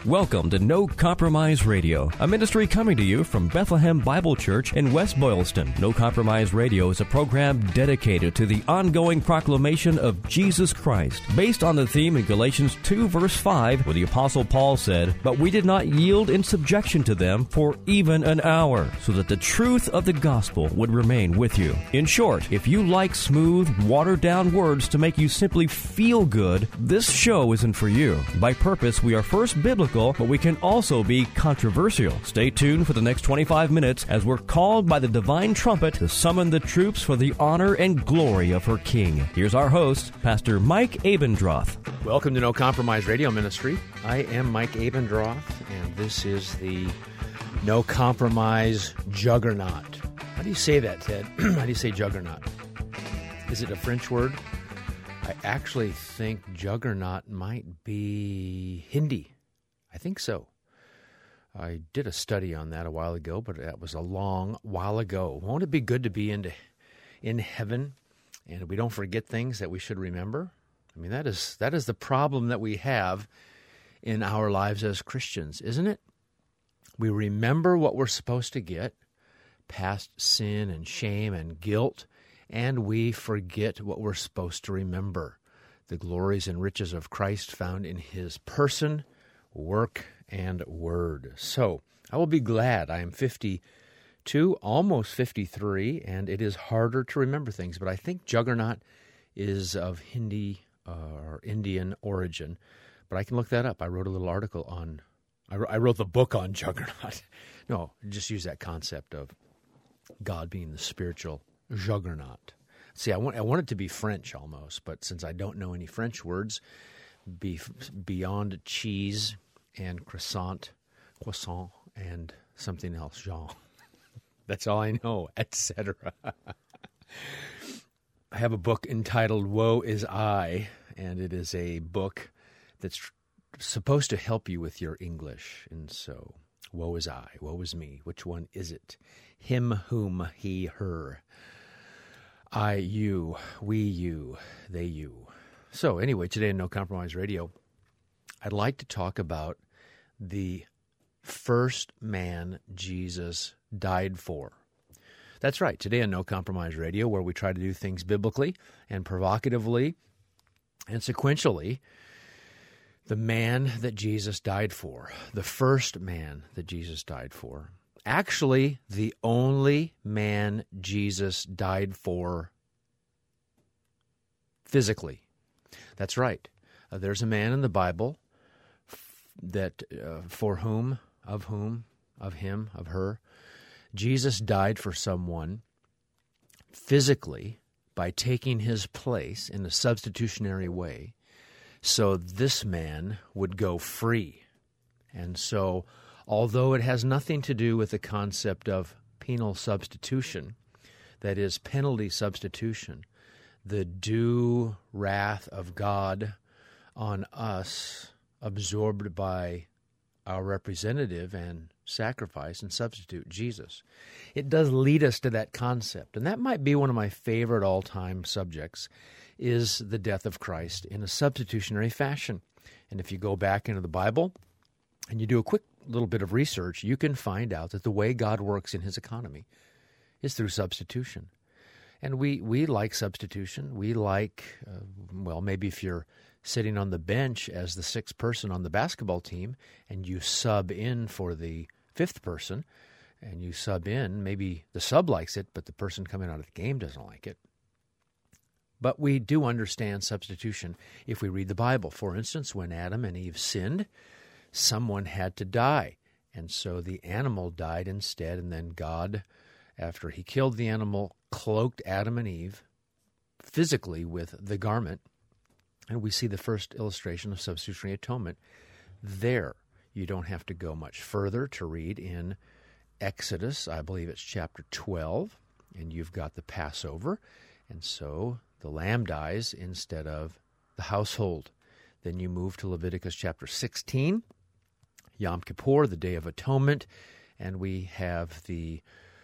Welcome to No Compromise Radio, a ministry coming to you from Bethlehem Bible Church in West Boylston. No Compromise Radio is a program dedicated to the ongoing proclamation of Jesus Christ, based on the theme in Galatians 2 verse 5, where the Apostle Paul said, "But we did not yield in subjection to them for even an hour, so that the truth of the gospel would remain with you." In short, if you like smooth, watered-down words to make you simply feel good, this show isn't for you. By purpose, we are first biblical, but we can also be controversial. Stay tuned for the next 25 minutes as we're called by the divine trumpet to summon the troops for the honor and glory of her King. Here's our host, Pastor Mike Abendroth. Welcome to No Compromise Radio Ministry. I am Mike Abendroth, and this is the No Compromise Juggernaut. How do you say that, Ted? How do you say juggernaut? Is it a French word? I actually think juggernaut might be Hindi. I think so. I did a study on that a while ago, but that was a long while ago. Won't it be good to be in heaven, and we don't forget things that we should remember? I mean, that is the problem that we have in our lives as Christians, isn't it? We remember what we're supposed to get, past sin and shame and guilt, and we forget what we're supposed to remember, the glories and riches of Christ found in His person, work, and word. So, I will be glad. I am 52, almost 53, and it is harder to remember things, but I think juggernaut is of Hindi or Indian origin, but I can look that up. I wrote a little article on, I wrote the book on juggernaut. No, just use that concept of God being the spiritual juggernaut. See, I want it to be French almost, but since I don't know any French words, beyond cheese and croissant, and something else, Jean. That's all I know, etc. I have a book entitled Woe Is I, and it is a book that's supposed to help you with your English. And so, woe is I, woe is me. Which one is it? Him, whom, he, her. I, you, we, you, they, you. So anyway, today in No Compromise Radio, I'd like to talk about the first man Jesus died for. That's right, today on No Compromise Radio, where we try to do things biblically and provocatively and sequentially, the man that Jesus died for, the first man that Jesus died for. Actually, the only man Jesus died for physically. That's right. There's a man in the Bible that for whom, of him, of her, Jesus died for someone physically by taking his place in a substitutionary way, so this man would go free. And so, although it has nothing to do with the concept of penal substitution, that is, penalty substitution, the due wrath of God on us, absorbed by our representative and sacrifice and substitute, Jesus. It does lead us to that concept, and that might be one of my favorite all-time subjects, is the death of Christ in a substitutionary fashion. And if you go back into the Bible and you do a quick little bit of research, you can find out that the way God works in His economy is through substitution. And we like substitution. We like, maybe if you're sitting on the bench as the sixth person on the basketball team and you sub in for the fifth person and you sub in, maybe the sub likes it, but the person coming out of the game doesn't like it. But we do understand substitution if we read the Bible. For instance, when Adam and Eve sinned, someone had to die. And so the animal died instead, and then God, after He killed the animal, cloaked Adam and Eve physically with the garment. And we see the first illustration of substitutionary atonement there. You don't have to go much further to read in Exodus, I believe it's chapter 12, and you've got the Passover. And so the lamb dies instead of the household. Then you move to Leviticus chapter 16, Yom Kippur, the Day of Atonement, and we have the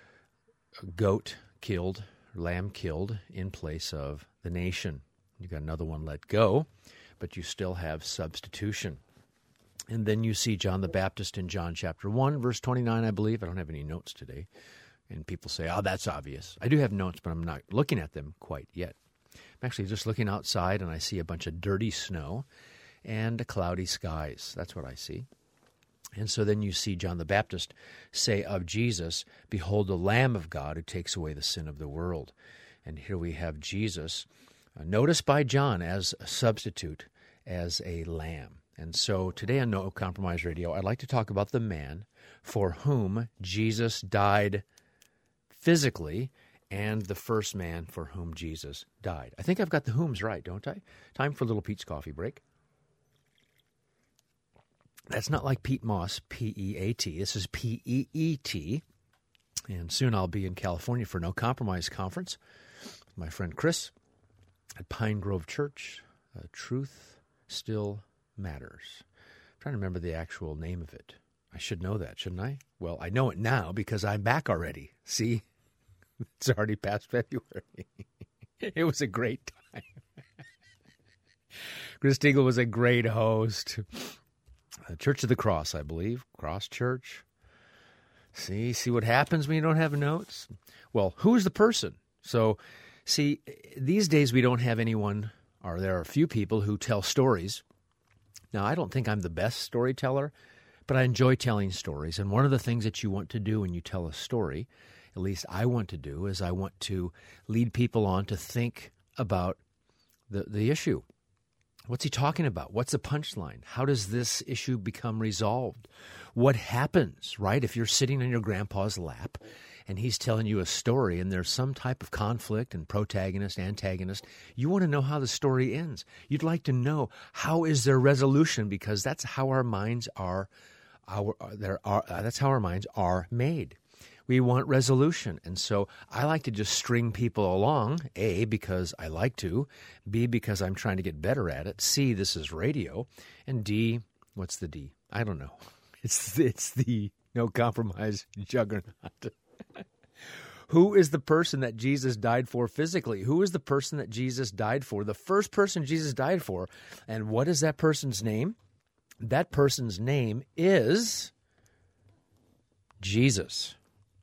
goat killed, lamb killed in place of the nation. You got another one let go, but you still have substitution. And then you see John the Baptist in John chapter 1, verse 29, I believe. I don't have any notes today. And people say, oh, that's obvious. I do have notes, but I'm not looking at them quite yet. I'm actually just looking outside, and I see a bunch of dirty snow and cloudy skies. That's what I see. And so then you see John the Baptist say of Jesus, "Behold the Lamb of God who takes away the sin of the world." And here we have Jesus, noticed by John as a substitute, as a lamb. And so today on No Compromise Radio, I'd like to talk about the man for whom Jesus died physically, and the first man for whom Jesus died. I think I've got the whom's right, don't I? Time for a little Pete's coffee break. That's not like Pete Moss, P-E-A-T. This is P-E-E-T. And soon I'll be in California for No Compromise Conference with my friend Chris at Pine Grove Church. Truth Still Matters. I'm trying to remember the actual name of it. I should know that, shouldn't I? Well, I know it now because I'm back already. See? It's already past February. It was a great time. Chris Tingle was a great host. Church of the Cross, I believe. Cross Church. See what happens when you don't have notes? Well, who's the person? So, see, these days we don't have anyone, or there are a few people who tell stories. Now, I don't think I'm the best storyteller, but I enjoy telling stories. And one of the things that you want to do when you tell a story, at least I want to do, is I want to lead people on to think about the issue. What's he talking about? What's the punchline? How does this issue become resolved? What happens, right? If you're sitting on your grandpa's lap and he's telling you a story and there's some type of conflict and protagonist, antagonist, you want to know how the story ends. You'd like to know how is there resolution, because that's how our minds that's how our minds are made. We want resolution. And so I like to just string people along, A, because I like to, B, because I'm trying to get better at it, C, this is radio, and D, what's the D? I don't know. It's the No Compromise juggernaut. Who is the person that Jesus died for physically? Who is the person that Jesus died for? The first person Jesus died for. And what is that person's name? That person's name is Jesus.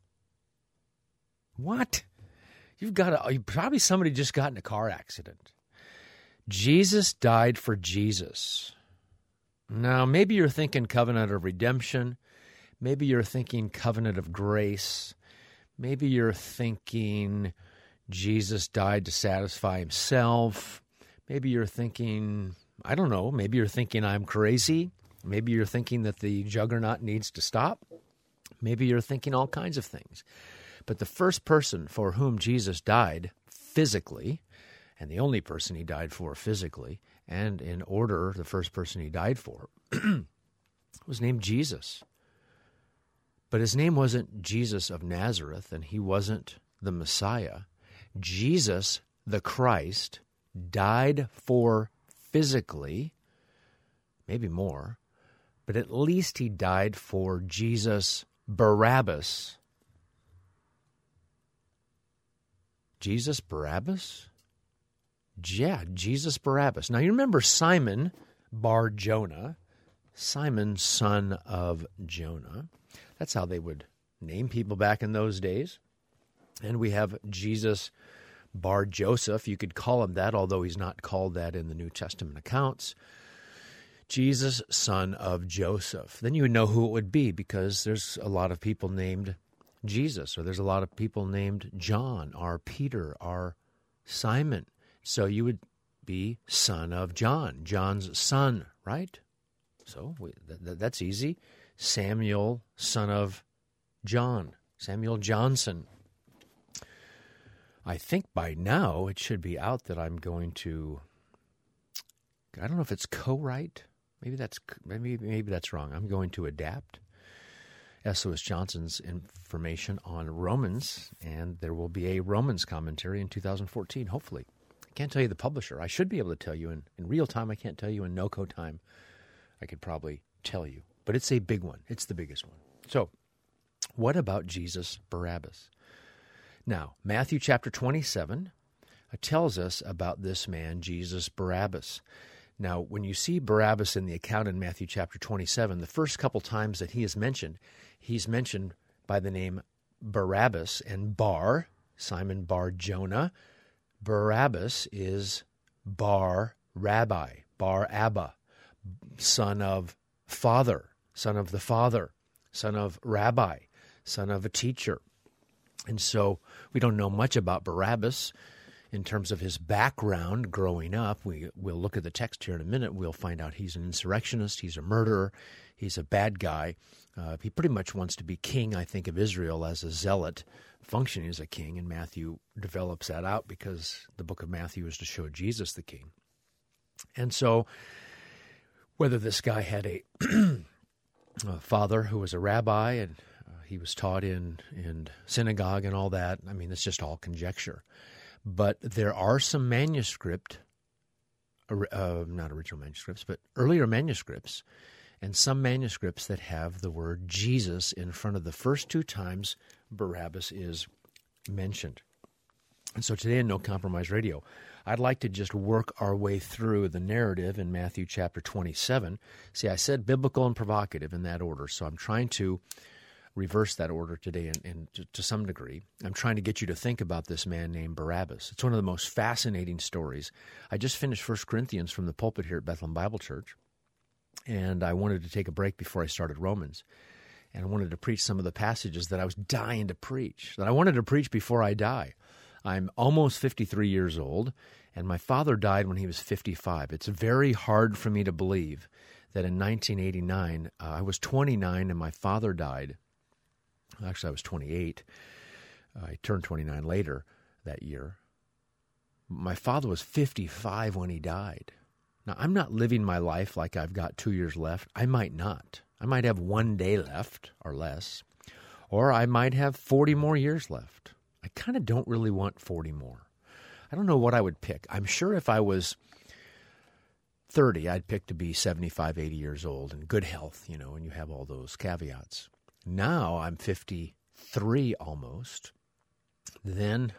What? Probably somebody just got in a car accident. Jesus died for Jesus. Now, maybe you're thinking covenant of redemption. Maybe you're thinking covenant of grace. Maybe you're thinking Jesus died to satisfy himself. Maybe you're thinking, I don't know, maybe you're thinking I'm crazy. Maybe you're thinking that the juggernaut needs to stop. Maybe you're thinking all kinds of things. But the first person for whom Jesus died physically, and the only person he died for physically, and in order, the first person he died for, was named Jesus. But his name wasn't Jesus of Nazareth, and he wasn't the Messiah. Jesus, the Christ, died for physically, maybe more, but at least he died for Jesus Barabbas. Jesus Barabbas? Yeah, Jesus Barabbas. Now, you remember Simon Bar Jonah, Simon, son of Jonah. That's how they would name people back in those days. And we have Jesus Bar Joseph. You could call him that, although he's not called that in the New Testament accounts. Jesus, son of Joseph. Then you would know who it would be, because there's a lot of people named Jesus, or there's a lot of people named John, or Peter, or Simon. So you would be son of John, John's son, right? So that's easy. Samuel, son of John, Samuel Johnson. I think by now it should be out that I'm going to, I don't know if it's co-write. Maybe that's wrong. I'm going to adapt S. Lewis Johnson's information on Romans, and there will be a Romans commentary in 2014, hopefully. I can't tell you the publisher. I should be able to tell you in real time. I can't tell you in no-co time. I could probably tell you. But it's a big one. It's the biggest one. So, what about Jesus Barabbas? Now, Matthew chapter 27 tells us about this man, Jesus Barabbas. Now, when you see Barabbas in the account in Matthew chapter 27, the first couple times that he is mentioned, he's mentioned by the name Barabbas, and Bar, Simon Bar Jonah. Barabbas is Bar Rabbi, Bar Abba, son of father, son of the father, son of rabbi, son of a teacher. And so we don't know much about Barabbas in terms of his background growing up. We'll look at the text here in a minute. We'll find out he's an insurrectionist, he's a murderer, he's a bad guy. He pretty much wants to be king, I think, of Israel as a zealot, functioning as a king, and Matthew develops that out because the book of Matthew is to show Jesus the king. And so whether this guy had a father who was a rabbi and he was taught in synagogue and all that, I mean, it's just all conjecture. But there are some manuscript, not original manuscripts, but earlier manuscripts, and some manuscripts that have the word Jesus in front of the first two times Barabbas is mentioned. And so today in No Compromise Radio, I'd like to just work our way through the narrative in Matthew chapter 27. See, I said biblical and provocative in that order, so I'm trying to reverse that order today and to some degree. I'm trying to get you to think about this man named Barabbas. It's one of the most fascinating stories. I just finished 1 Corinthians from the pulpit here at Bethlehem Bible Church, and I wanted to take a break before I started Romans. And I wanted to preach some of the passages that I was dying to preach, that I wanted to preach before I die. I'm almost 53 years old, and my father died when he was 55. It's very hard for me to believe that in 1989, I was 29 and my father died. Actually, I was 28. I turned 29 later that year. My father was 55 when he died. Now, I'm not living my life like I've got 2 years left. I might not. I might have 1 day left or less, or I might have 40 more years left. I kind of don't really want 40 more. I don't know what I would pick. I'm sure if I was 30, I'd pick to be 75, 80 years old and good health, and you have all those caveats. Now I'm 53 almost. Then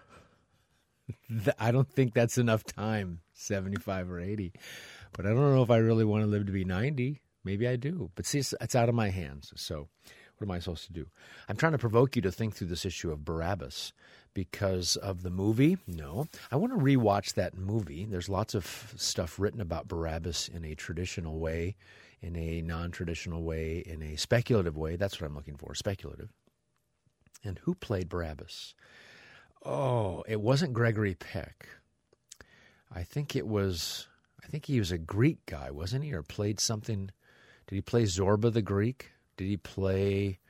I don't think that's enough time, 75 or 80. But I don't know if I really want to live to be 90. Maybe I do. But see, it's out of my hands. So what am I supposed to do? I'm trying to provoke you to think through this issue of Barabbas because of the movie. No. I want to rewatch that movie. There's lots of stuff written about Barabbas in a traditional way, in a non-traditional way, in a speculative way. That's what I'm looking for, speculative. And who played Barabbas? Oh, it wasn't Gregory Peck. I think he was a Greek guy, wasn't he? Or played something. Did he play Zorba the Greek? Did he play...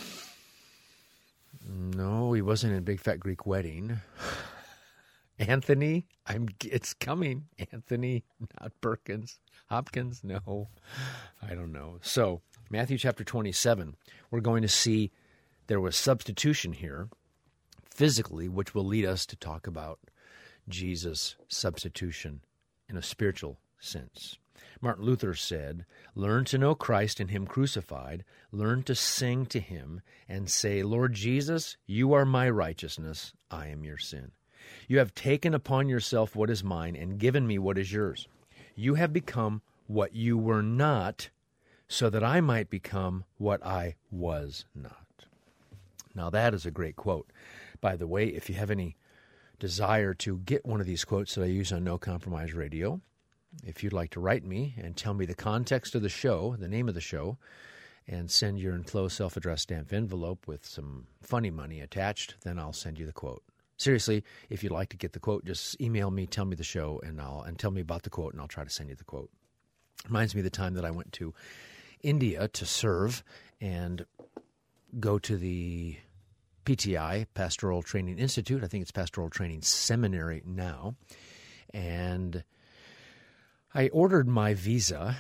No, he wasn't in Big Fat Greek Wedding. Anthony? It's coming. Anthony, not Perkins. Hopkins? No. I don't know. So, Matthew chapter 27, we're going to see there was substitution here, physically, which will lead us to talk about Jesus' substitution in a spiritual sense. Martin Luther said, "Learn to know Christ and Him crucified. Learn to sing to Him and say, 'Lord Jesus, you are my righteousness. I am your sin. You have taken upon yourself what is mine and given me what is yours. You have become what you were not, so that I might become what I was not.'" Now that is a great quote. By the way, if you have any desire to get one of these quotes that I use on No Compromise Radio, if you'd like to write me and tell me the context of the show, the name of the show, and send your enclosed self-addressed stamped envelope with some funny money attached, then I'll send you the quote. Seriously, if you'd like to get the quote, just email me, tell me the show, and tell me about the quote, and I'll try to send you the quote. Reminds me of the time that I went to India to serve and go to the PTI, Pastoral Training Institute. I think it's Pastoral Training Seminary now. And I ordered my visa,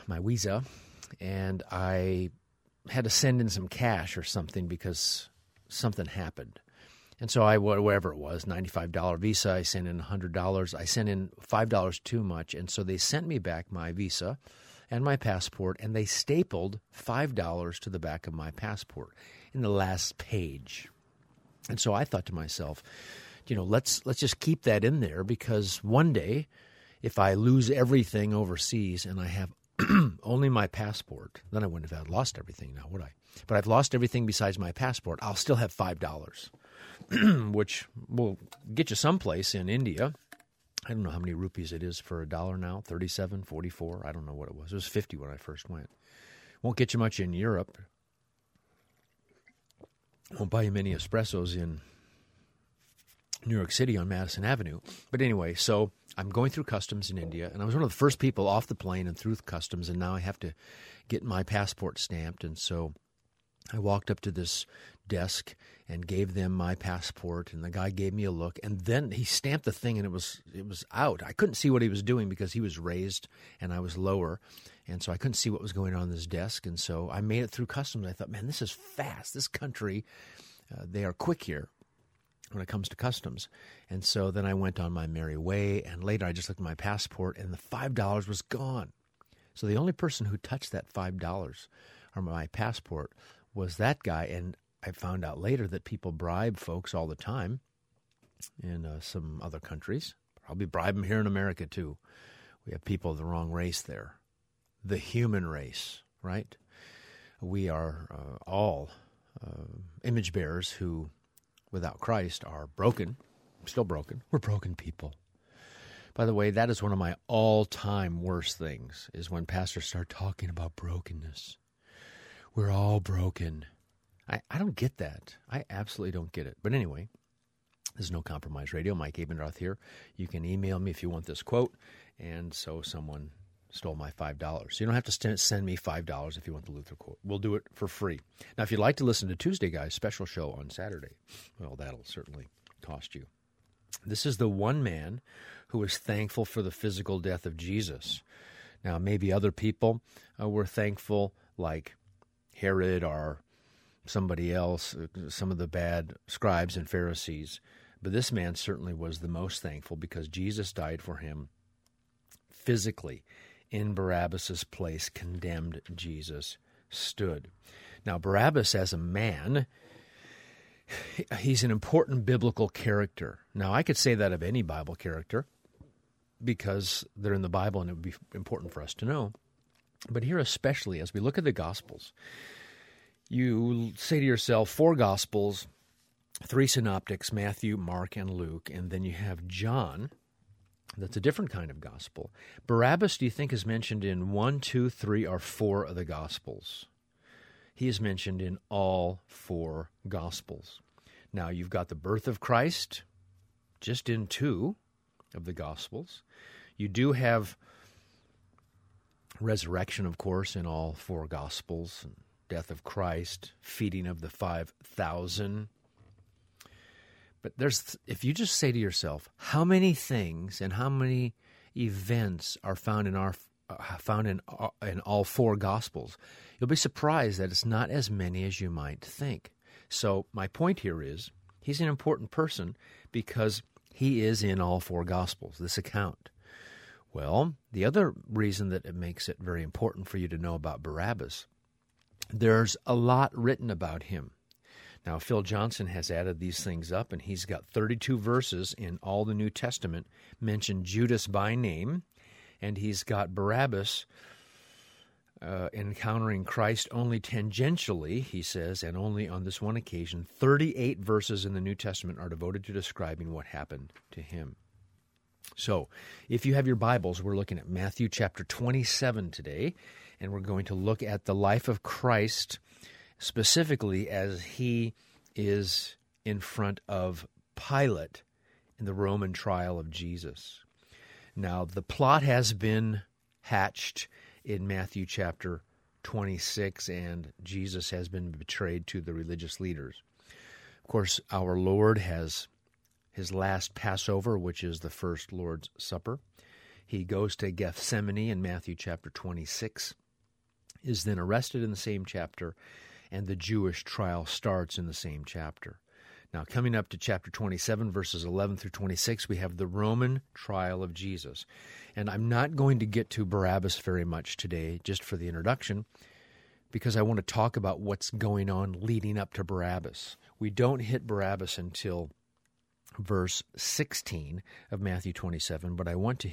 and I had to send in some cash or something because something happened. And so whatever it was, $95 visa, I sent in $100. I sent in $5 too much, and so they sent me back my visa and my passport, and they stapled $5 to the back of my passport in the last page. And so I thought to myself, let's just keep that in there because one day, if I lose everything overseas and I have only my passport, then I wouldn't have lost everything now, would I? But I've lost everything besides my passport. I'll still have $5, which will get you someplace in India. I don't know how many rupees it is for $1 now, 37, 44. I don't know what it was. It was 50 when I first went. Won't get you much in Europe. Won't buy you many espressos in New York City on Madison Avenue. But anyway, so I'm going through customs in India, and I was one of the first people off the plane and through customs, and now I have to get my passport stamped. And so I walked up to this desk and gave them my passport, and the guy gave me a look, and then he stamped the thing, and it was out. I couldn't see what he was doing because he was raised and I was lower, and so I couldn't see what was going on this desk. And so I made it through customs. I thought, man, this is fast. This country, they are quick here when it comes to customs. And so then I went on my merry way, and later I just looked at my passport, and the $5 was gone. So the only person who touched that $5 or my passport was that guy. And I found out later that people bribe folks all the time in some other countries. Probably bribe them here in America too. We have people of the wrong race there. The human race, right? We are all image bearers who, without Christ, are broken, still broken. We're broken people. By the way, that is one of my all-time worst things, is when pastors start talking about brokenness. We're all broken. I don't get that. I absolutely don't get it. But anyway, this is No Compromise Radio. Mike Abendroth here. You can email me if you want this quote. And so someone stole my $5. You don't have to send me $5 if you want the Luther quote. We'll do it for free. Now, if you'd like to listen to Tuesday Guy's special show on Saturday, well, that'll certainly cost you. This is the one man who was thankful for the physical death of Jesus. Now, maybe other people were thankful, like Herod or somebody else, some of the bad scribes and Pharisees. But this man certainly was the most thankful because Jesus died for him physically. In Barabbas' place, condemned Jesus stood. Now, Barabbas as a man, he's an important biblical character. Now, I could say that of any Bible character because they're in the Bible and it would be important for us to know. But here especially, as we look at the Gospels, you say to yourself, 4 Gospels, 3 synoptics, Matthew, Mark, and Luke, and then you have John. That's a different kind of gospel. Barabbas, do you think, is mentioned in 1, 2, 3, or 4 of the Gospels? He is mentioned in all 4 Gospels. Now, you've got the birth of Christ just in 2 of the Gospels. You do have resurrection, of course, in all 4 Gospels, death of Christ, feeding of the 5,000. But if you just say to yourself, how many things and how many events are found in all 4 Gospels, you'll be surprised that it's not as many as you might think. So my point here is, he's an important person because he is in all 4 Gospels, this account. Well, the other reason that it makes it very important for you to know about Barabbas, there's a lot written about him. Now, Phil Johnson has added these things up, and he's got 32 verses in all the New Testament mention Judas by name, and he's got Barabbas encountering Christ only tangentially, he says, and only on this one occasion. 38 verses in the New Testament are devoted to describing what happened to him. So, if you have your Bibles, we're looking at Matthew chapter 27 today, and we're going to look at the life of Christ specifically as he is in front of Pilate in the Roman trial of Jesus. Now, the plot has been hatched in Matthew chapter 26, and Jesus has been betrayed to the religious leaders. Of course, our Lord has his last Passover, which is the first Lord's Supper. He goes to Gethsemane in Matthew chapter 26, is then arrested in the same chapter, and the Jewish trial starts in the same chapter. Now, coming up to chapter 27, verses 11 through 26, we have the Roman trial of Jesus. And I'm not going to get to Barabbas very much today, just for the introduction, because I want to talk about what's going on leading up to Barabbas. We don't hit Barabbas until verse 16 of Matthew 27, but I want to hit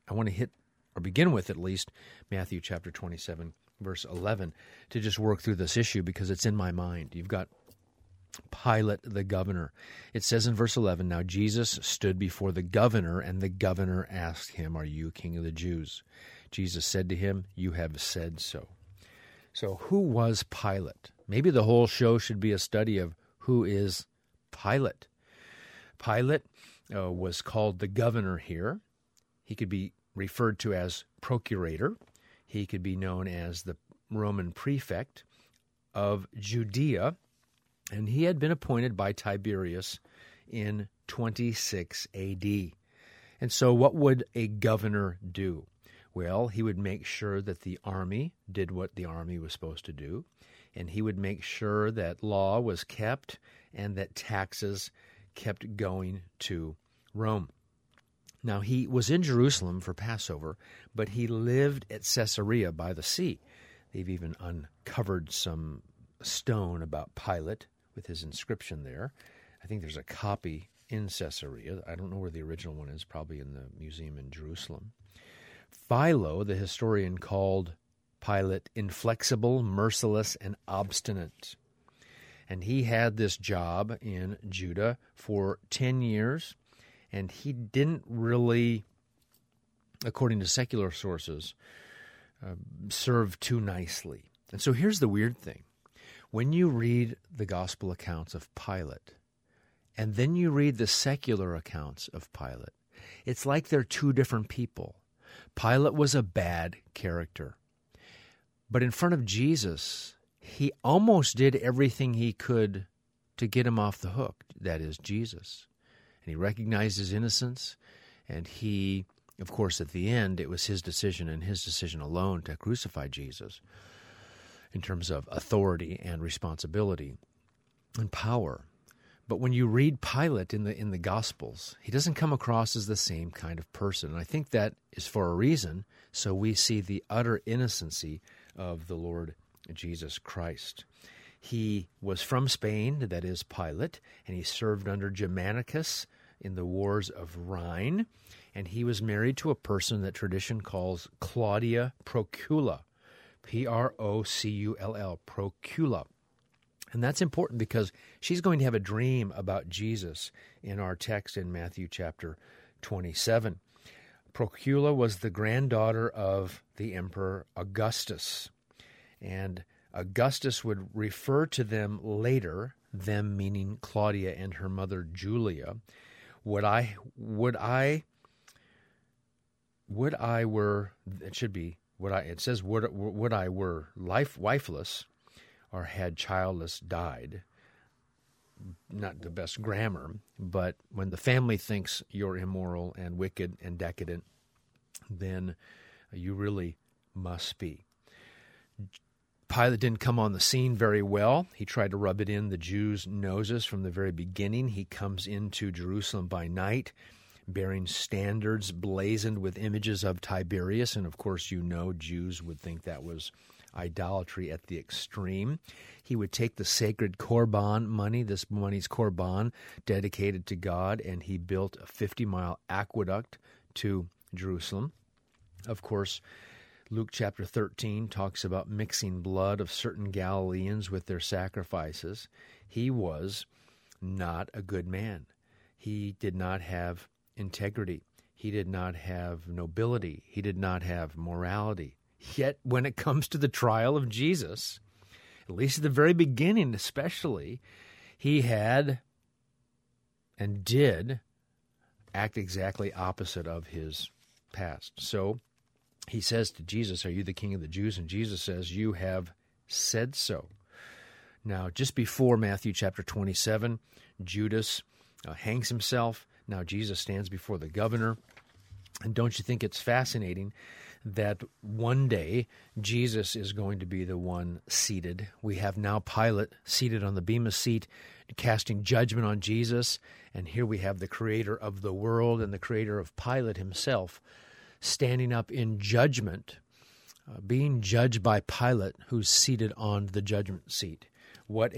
I want to hit, or begin with at least, Matthew chapter 27, verse 11, to just work through this issue because it's in my mind. You've got Pilate the governor. It says in verse 11, "Now Jesus stood before the governor, and the governor asked him, 'Are you king of the Jews?' Jesus said to him, 'You have said so.'" So who was Pilate? Maybe the whole show should be a study of who is Pilate. Pilate was called the governor here. He could be referred to as procurator. He could be known as the Roman prefect of Judea, and he had been appointed by Tiberius in 26 AD. And so what would a governor do? Well, he would make sure that the army did what the army was supposed to do, and he would make sure that law was kept and that taxes kept going to Rome. Now, he was in Jerusalem for Passover, but he lived at Caesarea by the sea. They've even uncovered some stone about Pilate with his inscription there. I think there's a copy in Caesarea. I don't know where the original one is, probably in the museum in Jerusalem. Philo, the historian, called Pilate inflexible, merciless, and obstinate. And he had this job in Judah for 10 years, and he didn't really, according to secular sources, serve too nicely. And so here's the weird thing. When you read the gospel accounts of Pilate, and then you read the secular accounts of Pilate, it's like they're two different people. Pilate was a bad character. But in front of Jesus, he almost did everything he could to get him off the hook, that is, Jesus. And he recognized his innocence, and he, of course, at the end, it was his decision and his decision alone to crucify Jesus in terms of authority and responsibility and power. But when you read Pilate in the Gospels, he doesn't come across as the same kind of person. And I think that is for a reason, so we see the utter innocency of the Lord Jesus Christ. He was from Spain, that is Pilate, and he served under Germanicus in the wars of Rhine, and he was married to a person that tradition calls Claudia Procula, Procull, Procula. And that's important because she's going to have a dream about Jesus in our text in Matthew chapter 27. Procula was the granddaughter of the Emperor Augustus, and Augustus would refer to them later, them meaning Claudia and her mother Julia. It says would I were wifeless or had childless died. Not the best grammar, but when the family thinks you're immoral and wicked and decadent, then you really must be. Pilate didn't come on the scene very well. He tried to rub it in the Jews' noses from the very beginning. He comes into Jerusalem by night, bearing standards blazoned with images of Tiberius. And of course, Jews would think that was idolatry at the extreme. He would take the sacred korban money, this money's korban, dedicated to God, and he built a 50-mile aqueduct to Jerusalem. Of course, Luke chapter 13 talks about mixing blood of certain Galileans with their sacrifices. He was not a good man. He did not have integrity. He did not have nobility. He did not have morality. Yet when it comes to the trial of Jesus, at least at the very beginning especially, he had and did act exactly opposite of his past. So he says to Jesus, "Are you the king of the Jews?" And Jesus says, "You have said so." Now, just before Matthew chapter 27, Judas hangs himself. Now Jesus stands before the governor. And don't you think it's fascinating that one day Jesus is going to be the one seated? We have now Pilate seated on the bema seat, casting judgment on Jesus. And here we have the creator of the world and the creator of Pilate himself standing up in judgment, being judged by Pilate, who's seated on the judgment seat. What a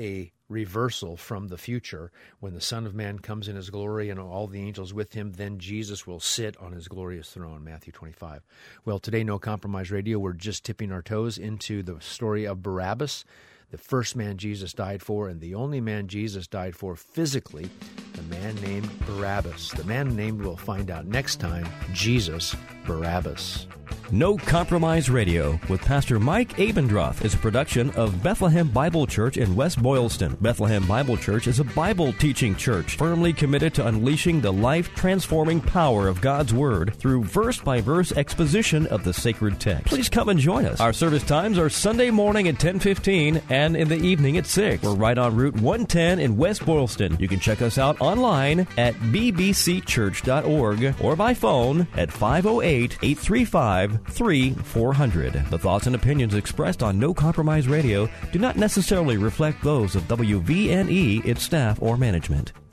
reversal from the future. When the Son of Man comes in his glory and all the angels with him, then Jesus will sit on his glorious throne, Matthew 25. Well, today, No Compromise Radio, we're just tipping our toes into the story of Barabbas, the first man Jesus died for, and the only man Jesus died for physically, the man named Barabbas. The man named, we'll find out next time, Jesus Barabbas. No Compromise Radio with Pastor Mike Abendroth is a production of Bethlehem Bible Church in West Boylston. Bethlehem Bible Church is a Bible teaching church firmly committed to unleashing the life-transforming power of God's Word through verse-by-verse exposition of the sacred text. Please come and join us. Our service times are Sunday morning at 10:15 and in the evening at 6. We're right on Route 110 in West Boylston. You can check us out online at bbcchurch.org or by phone at 508-835-3400. The thoughts and opinions expressed on No Compromise Radio do not necessarily reflect those of WVNE, its staff, or management.